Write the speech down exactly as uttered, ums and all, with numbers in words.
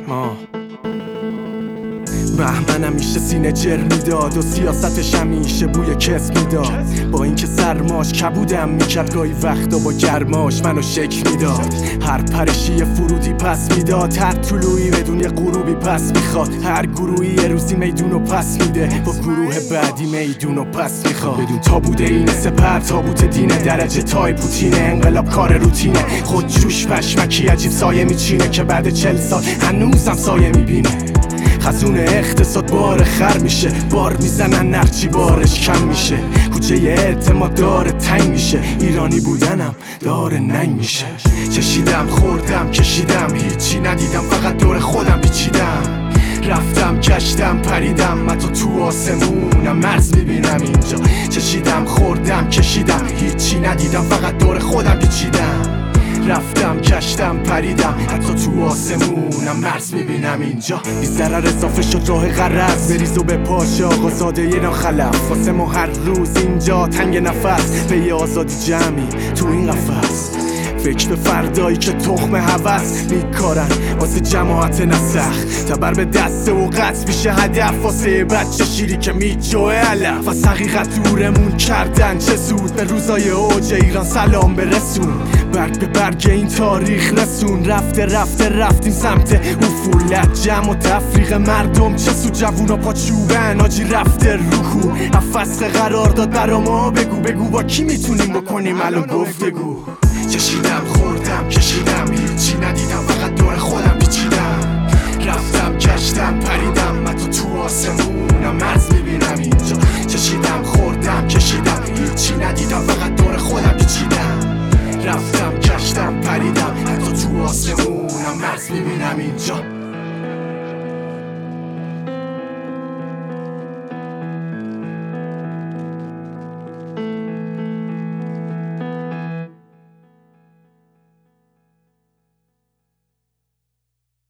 ما بهمنم میشه سینه جر میداد و سیاستش همیشه بوی کس میداد. با اینکه سرماش کبودم میکرد گاهی وقتا با گرماش منو شک میداد. هر پرشی یه فرودی پس میداد، هر طلوعی بدون یه غروبی پس میخواد. هر گروهی یه روزی میدونو پس میده، با گروه بعدی میدونو پس میخواد. بدون تا بوده اینه سپر تابوت دینه، درجه تای پوتینه، انقلاب کار روتینه. خود جوش پشمکی عجیب سایه میچینه که بعد چل سال هنوزم سایه میبینه. خزون اقتصاد بار خر میشه، بار میزنن نرچی بارش کم میشه. کوچه اعتماد داره تنگ میشه، ایرانی بودنم داره ننگ میشه. چشیدم خوردم کشیدم هیچی ندیدم، فقط دور خودم پیچیدم. رفتم گشتم پریدم حتی تو آسمونم مرز میبینم اینجا. چشیدم خوردم کشیدم هیچی ندیدم، فقط دور خودم پیچیدم. رفتم کشتم پریدم حتی تو آسمونم مرز میبینم اینجا. بی ضرر اضافه شد راه غرض، بریز و به پاش آقا زاده یه ناخلف. واسه ما هر روز اینجا تنگ نفس، به یه آزادی جمعی تو این قفس. فکر به فردایی که تخم هوس میکارن واسه جماعت نسخ. تبر به دست و قطع میشه هدف واسه بچه شیری که میجوه علف. از حقیقت دورمون کردن چه زود، به روزای اوج ایران سلام برسون. برگ به برگ این تاریخ رسون، رفته رفته رفتیم سمت افولت. جمع و تفریق مردم چه سو، جوونا پاچوبن آجی رفته روکو. افسق قرار داد برا ما بگو بگو با کی میتونیم بکنیم الان گفتگو. چشیدم خوردم کشیدم هیچی ندیدم، فقط دور خودم پیچیدم. رفتم گشتم پریدم حتی تو آسمونم مرز میبینم اینجا. چشیدم خوردم کشیدم هیچی ندیدم، فقط دور خودم پیچیدم. رفتم گشتم پریدم حتی تو آسمونم مرز میبینم اینجا.